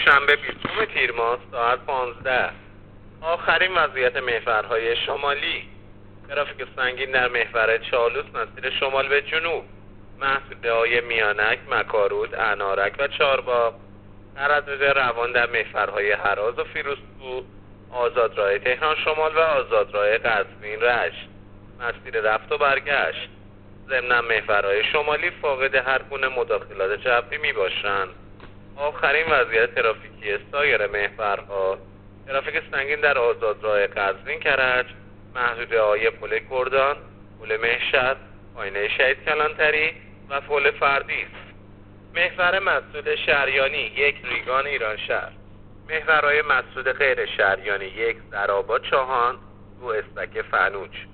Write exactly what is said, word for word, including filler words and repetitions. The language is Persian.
دوشنبه بیستم تیر ماه ساعت پانزده. آخرین وضعیت محورهای شمالی. ترافیک سنگین در محور چالوس مسیر شمال به جنوب، محدوده‌های میانک، مکارود، انارک و چهارباغ. تردد روان در محورهای هراز و فیروزکوه، آزادراه تهران شمال و آزادراه قزوین رشت. مسیر رفت و برگشت. ضمن محورهای شمالی فاقد هر گونه مداخلات جبری می باشند. آخرین وضعیت ترافیکی سایر محورها: ترافیک سنگین در آزادراه قزوین کرج، محدوده‌های پل کردان، پل مهشد، آینه شهید کلانتری و پل فردیس. محور مسعود شریانی یک ریگان ایران شهر. محورهای مسعود غیر شریانی یک در آباد چاهان، دو استک فنوج.